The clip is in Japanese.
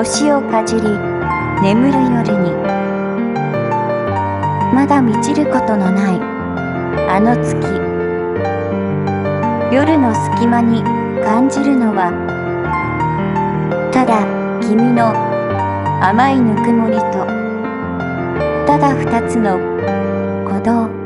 星をかじり眠る夜に、まだ満ちることのないあの月、夜の隙間に感じるのは、ただ君の甘いぬくもりと、ただ二つの鼓動。